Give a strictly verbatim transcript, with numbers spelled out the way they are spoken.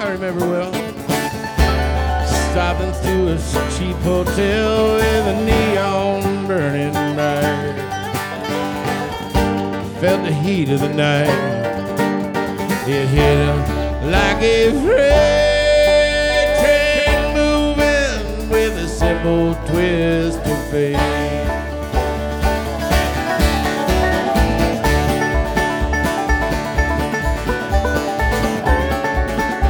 I remember well. Stopping through a cheap hotel with a neon burning bright. Felt the heat of the night. It hit him like a freight train moving with a simple twist of fate.